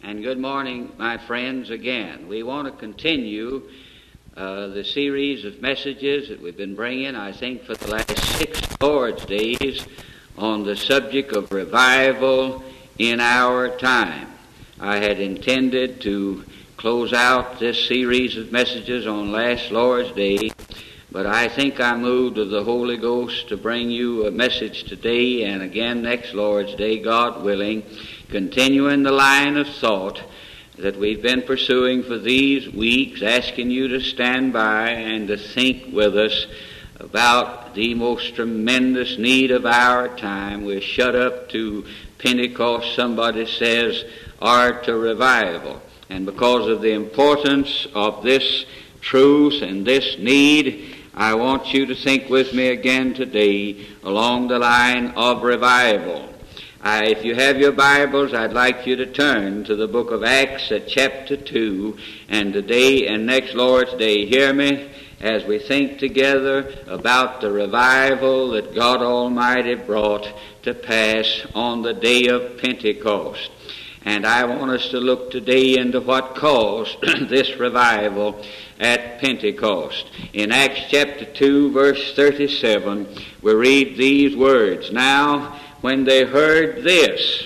And good morning, my friends, again. We want to continue the series of messages that we've been bringing, I think, for the last 6 Lord's Days on the subject of revival in our time. I had intended to close out this series of messages on last Lord's Day, but I think I moved of the Holy Ghost to bring you a message today and again next Lord's Day, God willing, continuing the line of thought that we've been pursuing for these weeks, asking you to stand by and to think with us about the most tremendous need of our time. We're shut up to Pentecost, somebody says, or to revival. And because of the importance of this truth and this need, I want you to think with me again today along the line of revival. If you have your Bibles, I'd like you to turn to the book of Acts at chapter 2, and today and next Lord's Day, hear me as we think together about the revival that God Almighty brought to pass on the day of Pentecost. And I want us to look today into what caused this revival at Pentecost. In Acts chapter 2, verse 37, we read these words, Now when they heard this,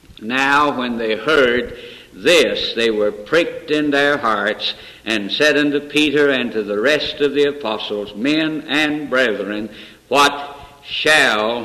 they were pricked in their hearts, and said unto Peter and to the rest of the apostles, Men and brethren, what shall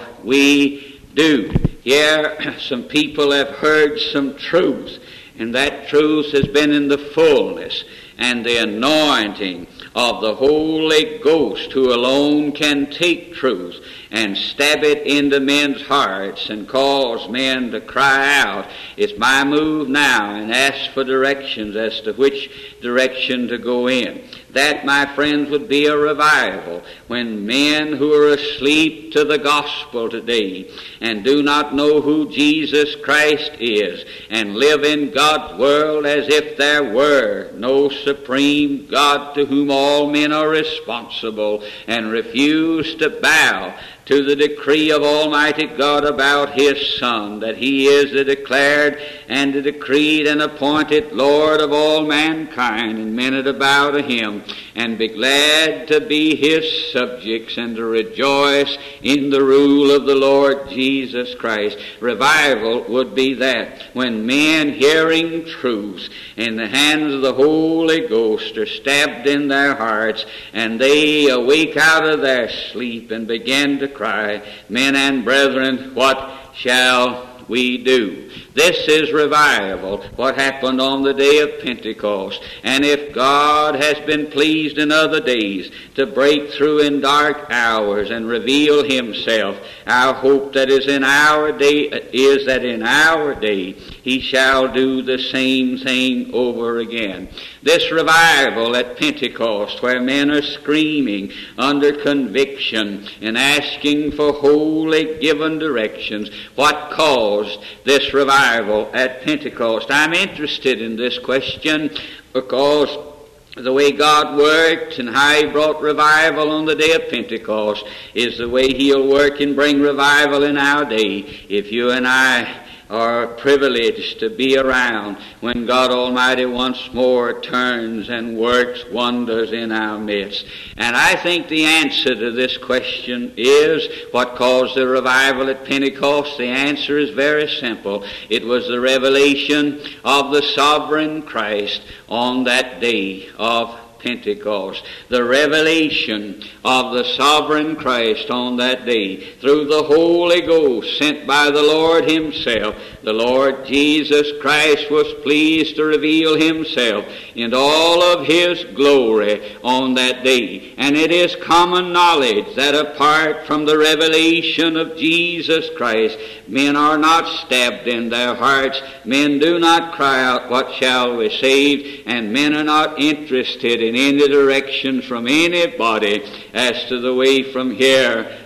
we do? Here, some people have heard some truth, and that truth has been in the fullness and the anointing of the Holy Ghost, who alone can take truth and stab it into men's hearts and cause men to cry out, it's my move now, and ask for directions as to which direction to go in. That, my friends, would be a revival when men who are asleep to the gospel today and do not know who Jesus Christ is and live in God's world as if there were no supreme God to whom all men are responsible, and refuse to bow to the decree of Almighty God about His Son, that He is the declared and the decreed and appointed Lord of all mankind, and men are to bow to Him and be glad to be His subjects and to rejoice in the rule of the Lord Jesus Christ. Revival would be that, when men hearing truth in the hands of the Holy Ghost are stabbed in their hearts, and they awake out of their sleep and begin to cry, Men and brethren, what shall we do? This is revival, what happened on the day of Pentecost. And if God has been pleased in other days to break through in dark hours and reveal Himself, our hope that is in our day is that in our day He shall do the same thing over again. This revival at Pentecost, where men are screaming under conviction and asking for holy given directions, what caused this revival at Pentecost? I'm interested in this question because the way God worked and how He brought revival on the day of Pentecost is the way He'll work and bring revival in our day, if you and I are privileged to be around when God Almighty once more turns and works wonders in our midst. And I think the answer to this question is, what caused the revival at Pentecost? The answer is very simple. It was the revelation of the sovereign Christ on that day of Pentecost. The revelation of the sovereign Christ on that day through the Holy Ghost sent by the Lord Himself. The Lord Jesus Christ was pleased to reveal Himself in all of His glory on that day. And it is common knowledge that apart from the revelation of Jesus Christ, men are not stabbed in their hearts. Men do not cry out, what shall we save? And men are not interested in any directions from anybody as to the way from here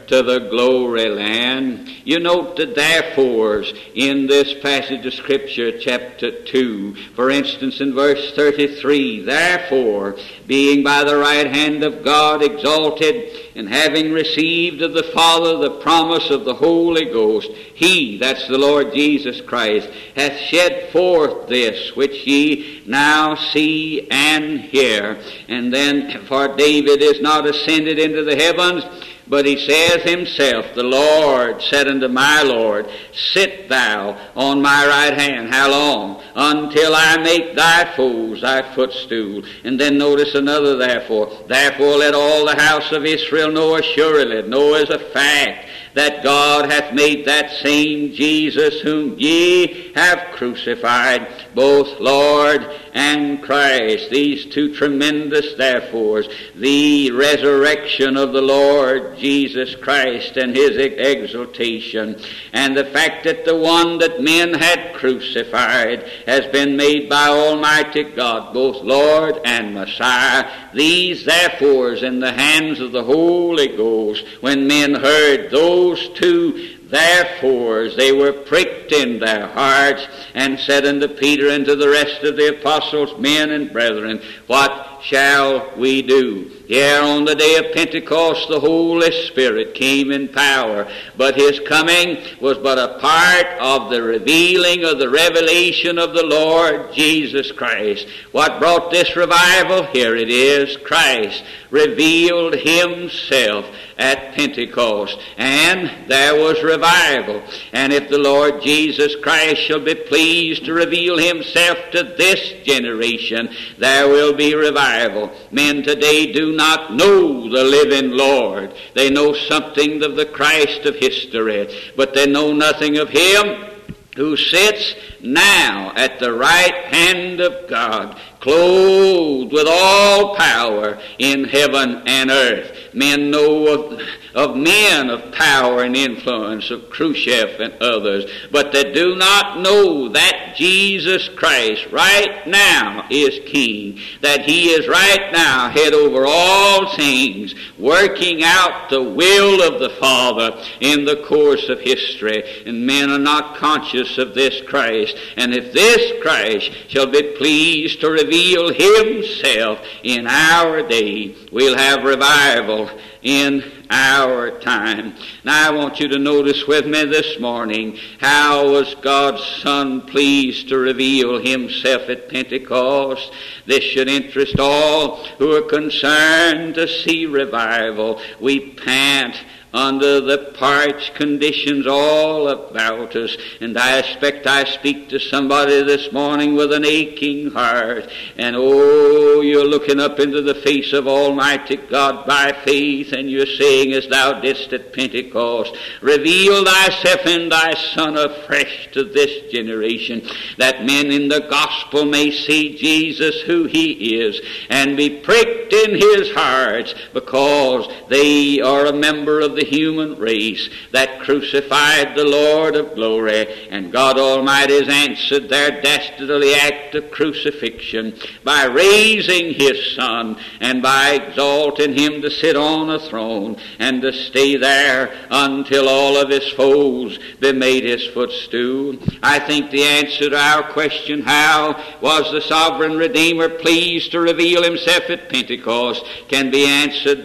to the glory land. You note the therefores in this passage of Scripture, chapter 2. For instance, in verse 33, therefore, being by the right hand of God exalted, and having received of the Father the promise of the Holy Ghost, He, that's the Lord Jesus Christ, hath shed forth this which ye now see and hear. And then, for David is not ascended into the heavens, but he saith himself, the Lord said unto my Lord, sit thou on my right hand. How long? Until I make thy foes thy footstool. And then notice another therefore. Therefore let all the house of Israel know assuredly, know as a fact, that God hath made that same Jesus whom ye have crucified, both Lord and Christ. These two tremendous therefores, the resurrection of the Lord Jesus Christ and His exaltation, and the fact that the one that men had crucified has been made by Almighty God, both Lord and Messiah. These therefores in the hands of the Holy Ghost, when men heard those two therefores, they were pricked in their hearts, and said unto Peter and to the rest of the apostles, men and brethren, what shall we do? Here on the day of Pentecost the Holy Spirit came in power, but His coming was but a part of the revealing of the revelation of the Lord Jesus Christ. What brought this revival? Here it is. Christ revealed Himself at Pentecost, and there was revival. And if the Lord Jesus Christ shall be pleased to reveal Himself to this generation, there will be revival. Men today do not know the living Lord. They know something of the Christ of history, but they know nothing of Him who sits now at the right hand of God, clothed with all power in heaven and earth. Men know of men of power and influence, of Khrushchev and others, but they do not know that Jesus Christ right now is King, that He is right now head over all things, working out the will of the Father in the course of history. And men are not conscious of this Christ. And if this Christ shall be pleased to reveal Himself in our day, we'll have revival in our time. Now I want you to notice with me this morning, how was God's Son pleased to reveal Himself at Pentecost? This should interest all who are concerned to see revival. We pant under the parched conditions all about us. And I expect I speak to somebody this morning with an aching heart. And oh, you're looking up into the face of Almighty God by faith, and you're saying as thou didst at Pentecost, reveal thyself in thy Son afresh to this generation, that men in the gospel may see Jesus who He is, and be pricked in His hearts, because they are a member of the human race that crucified the Lord of glory. And God Almighty has answered their dastardly act of crucifixion by raising His Son and by exalting Him to sit on a throne and to stay there until all of His foes be made His footstool. I think the answer to our question, how was the sovereign Redeemer pleased to reveal Himself at Pentecost, can be answered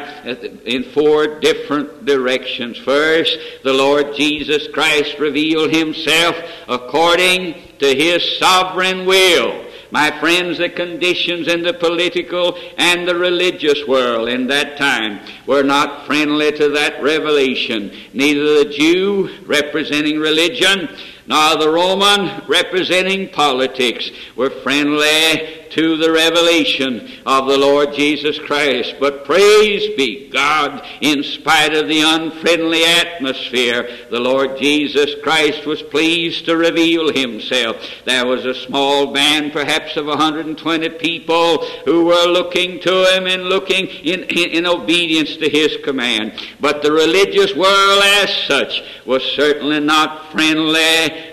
in four different directions. First, the Lord Jesus Christ revealed Himself according to His sovereign will. My friends, the conditions in the political and the religious world in that time were not friendly to that revelation. Neither the Jew, representing religion, nor the Roman, representing politics, were friendly to the revelation of the Lord Jesus Christ. But praise be God, in spite of the unfriendly atmosphere, the Lord Jesus Christ was pleased to reveal Himself. There was a small band, perhaps of 120 people, who were looking to Him and looking in obedience to His command. But the religious world as such was certainly not friendly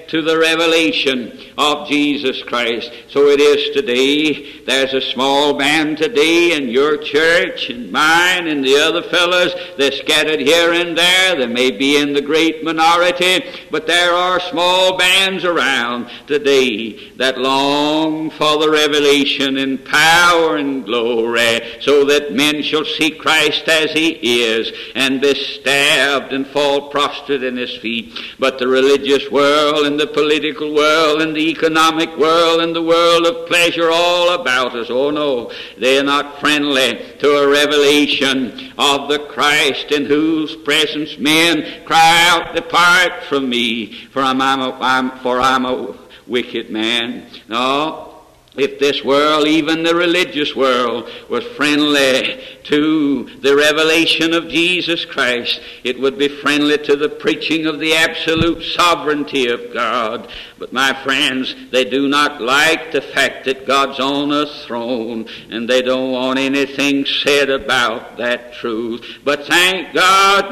to the revelation of Jesus Christ. So it is today. There's a small band today in your church and mine and the other fellows. They're scattered here and there. They may be in the great minority, but there are small bands around today that long for the revelation in power and glory, so that men shall see Christ as he is and be stabbed and fall prostrate in his feet. But the religious world and the political world and the economic world and the world of pleasure all about us, oh no, they are not friendly to a revelation of the Christ in whose presence men cry out, "Depart from me, for I'm a wicked man." No. If this world, even the religious world, was friendly to the revelation of Jesus Christ, it would be friendly to the preaching of the absolute sovereignty of God. But my friends, they do not like the fact that God's on a throne, and they don't want anything said about that truth. But thank God,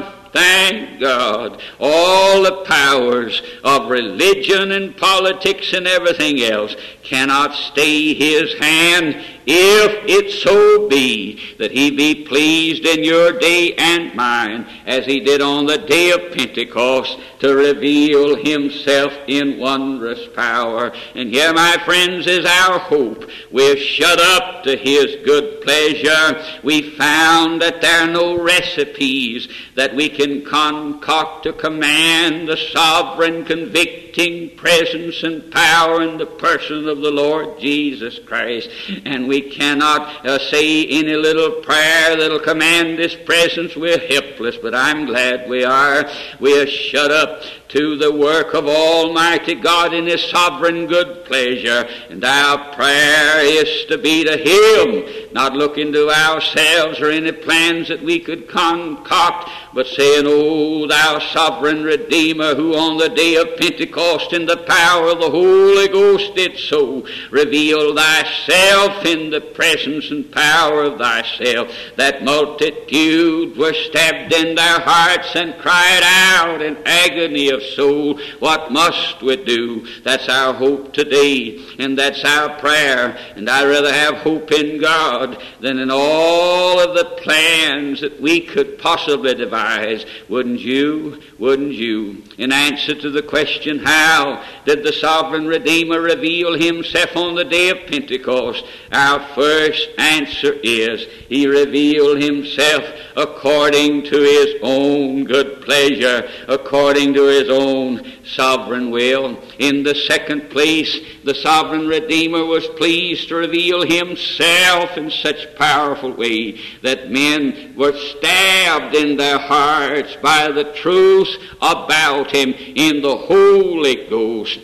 all the powers of religion and politics and everything else cannot stay his hand, if it so be that he be pleased in your day and mine, as he did on the day of Pentecost, to reveal himself in wondrous power. And here, my friends, is our hope. We're shut up to his good pleasure. We found that there are no recipes that we can concoct to command the sovereign convicting presence and power in the person of the Lord Jesus Christ. And we cannot say any little prayer that'll command this presence. We're helpless, but I'm glad we are. We are shut up to the work of Almighty God in his sovereign good pleasure. And our prayer is to be to him, not looking to ourselves or any plans that we could concoct, but saying, "O thou sovereign Redeemer, who on the day of Pentecost in the power of the Holy Ghost did so reveal thyself in the presence and power of thyself, that multitude were stabbed in their hearts and cried out in agony of soul, what must we do?" That's our hope today, and that's our prayer. And I'd rather have hope in God than in all of the plans that we could possibly devise. Wouldn't you? Wouldn't you? In answer to the question, how did the sovereign Redeemer reveal himself on the day of Pentecost? Our first answer is, he revealed himself according to his own good pleasure, according to his own sovereign will. In the second place, the sovereign Redeemer was pleased to reveal himself in such powerful way that men were stabbed in their hearts by the truth about him in the Holy Ghost.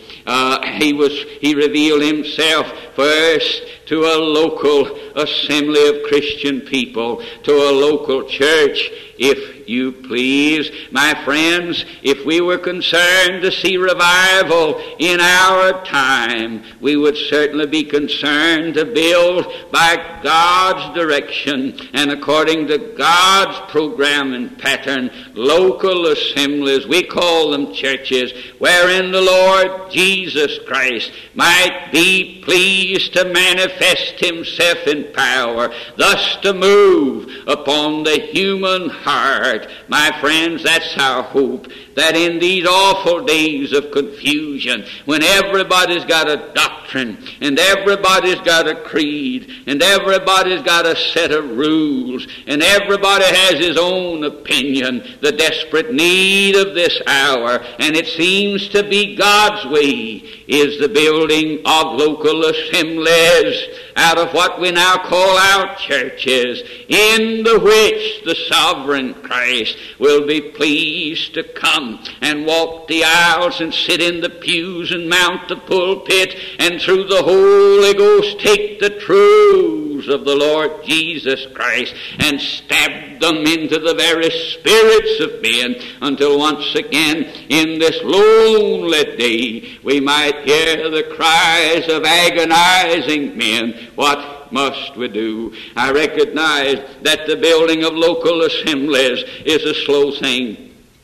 He revealed himself first to a local assembly of Christian people, to a local church, if you please. My friends, if we were concerned to see revival in our time, we would certainly be concerned to build by God's direction and according to God's program and pattern local assemblies, we call them churches, wherein the Lord Jesus Christ might be pleased to manifest himself in power, thus to move upon the human heart. My friends, that's our hope, that in these awful days of confusion, when everybody's got a doctrine, and everybody's got a creed, and everybody's got a set of rules, and everybody has his own opinion, the desperate need of this hour, and it seems to be God's way, is the building of local assemblies out of what we now call our churches, in the which the sovereign Christ will be pleased to come and walk the aisles and sit in the pews and mount the pulpit and through the Holy Ghost take the truths of the Lord Jesus Christ and stab them into the very spirits of men, until once again in this lonely day we might hear the cries of agonizing men, what must we do? I recognize that the building of local assemblies is a slow thing.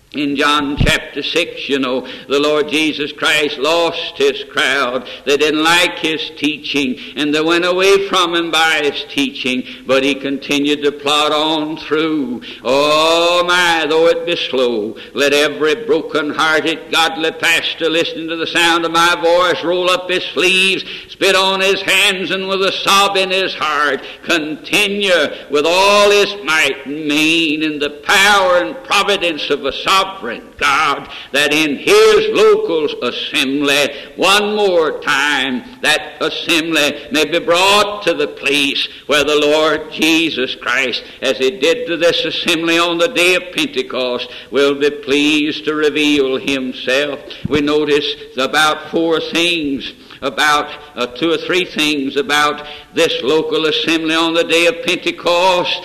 In John chapter 6, the Lord Jesus Christ lost his crowd. They didn't like his teaching, and they went away from him by his teaching, but he continued to plod on through. Oh my, though it be slow, let every broken-hearted, godly pastor listening to the sound of my voice roll up his sleeves, spit on his hands, and with a sob in his heart, continue with all his might and main in the power and providence of a sovereign God, that in his local assembly, one more time, that assembly may be brought to the place where the Lord Jesus Christ, as he did to this assembly on the day of Pentecost, will be pleased to reveal himself. We notice about two or three things about this local assembly on the day of Pentecost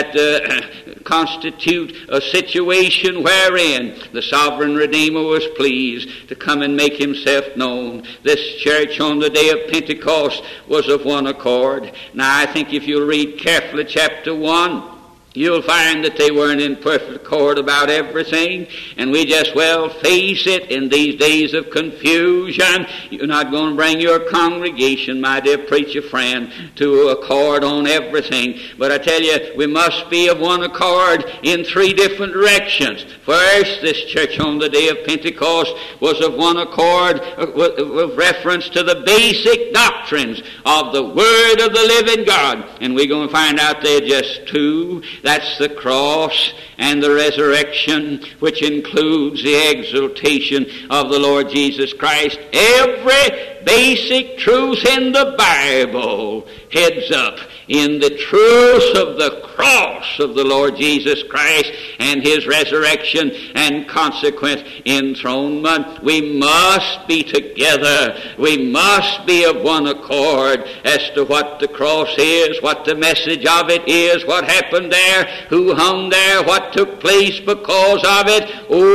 that constitute a situation wherein the sovereign Redeemer was pleased to come and make himself known. This church on the day of Pentecost was of one accord. Now I think if you'll read carefully chapter 1, you'll find that they weren't in perfect accord about everything, and we just well face it in these days of confusion. You're not going to bring your congregation, my dear preacher friend, to accord on everything. But I tell you, we must be of one accord in three different directions. First, this church on the day of Pentecost was of one accord with reference to the basic doctrines of the Word of the living God. And we're going to find out they're just two. That's the cross and the resurrection, which includes the exaltation of the Lord Jesus Christ. Every basic truth in the Bible heads up in the truth of the cross of the Lord Jesus Christ and his resurrection and consequent enthronement. We must be together. We must be of one accord as to what the cross is, what the message of it is, what happened there, who hung there, what took place because of it.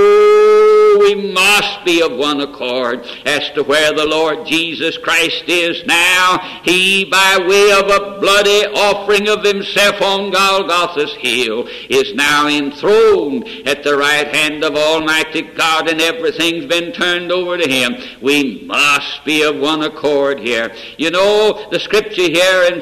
Oh, we must be of one accord as to where the Lord Jesus Christ is now. He, by way of a bloody offering of himself on Golgotha's hill, is now enthroned at the right hand of Almighty God, and everything's been turned over to him. We must be of one accord here. You know, the scripture here in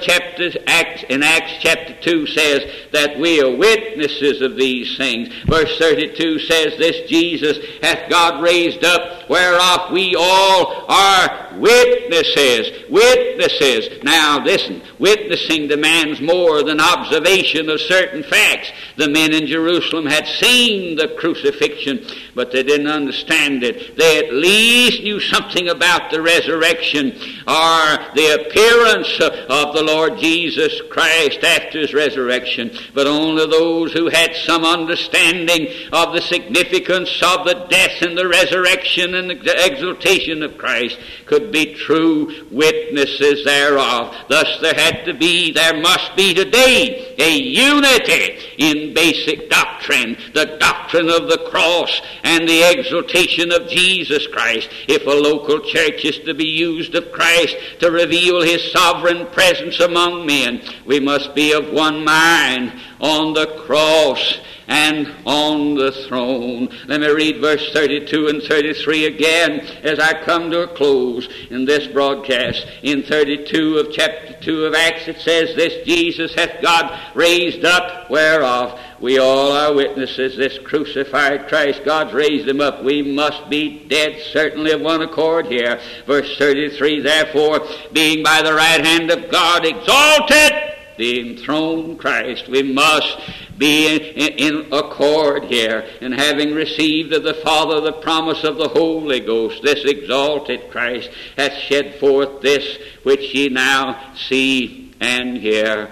Acts chapter 2 says that we are witnesses of these things. Verse 32 says, this Jesus hath God raised up, whereof we all are witnesses. Witnesses. Now listen, witnessing demands more than observation of certain facts. The men in Jerusalem had seen the crucifixion, but they didn't understand it. They at least knew something about the resurrection or the appearance of the Lord Jesus Christ after his resurrection. But only those who had some understanding of the significance of the death and the resurrection and the exaltation of Christ could be true witnesses thereof. Thus there must be today a unity in basic doctrine, the doctrine of the cross and the exaltation of Jesus Christ. If a local church is to be used of Christ to reveal his sovereign presence among men, we must be of one mind on the cross and on the throne. Let me read verse 32 and 33 again as I come to a close in this broadcast. In 32 of chapter 2 of Acts it says, this Jesus hath God raised up, whereof we all are witnesses. This crucified Christ, God's raised him up. We must be dead, certainly of one accord here. Verse 33, therefore, being by the right hand of God exalted, the enthroned Christ, we must be in accord here. And having received of the Father the promise of the Holy Ghost, this exalted Christ hath shed forth this which ye now see and hear.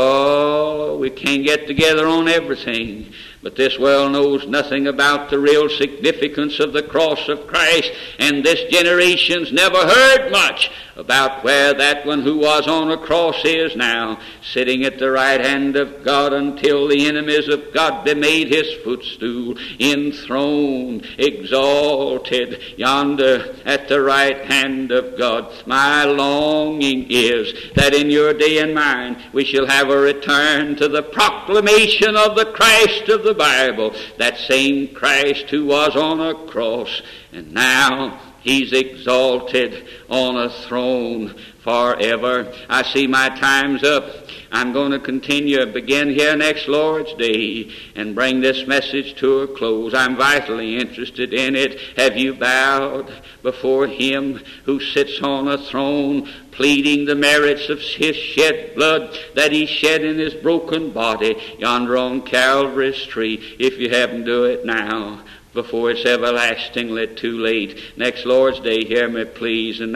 Oh, we can't get together on everything, but this world knows nothing about the real significance of the cross of Christ, and this generation's never heard much about where that one who was on a cross is now, sitting at the right hand of God until the end enemies of God be made his footstool, enthroned, exalted, yonder at the right hand of God. My longing is that in your day and mine we shall have a return to the proclamation of the Christ of the Bible, that same Christ who was on a cross, and now he's exalted on a throne forever. I see my time's up. I'm going to begin here next Lord's Day and bring this message to a close. I'm vitally interested in it. Have you bowed before him who sits on a throne, pleading the merits of his shed blood that he shed in his broken body yonder on Calvary's tree? If you haven't, do it now, before it's everlastingly too late. Next Lord's Day, hear me please. And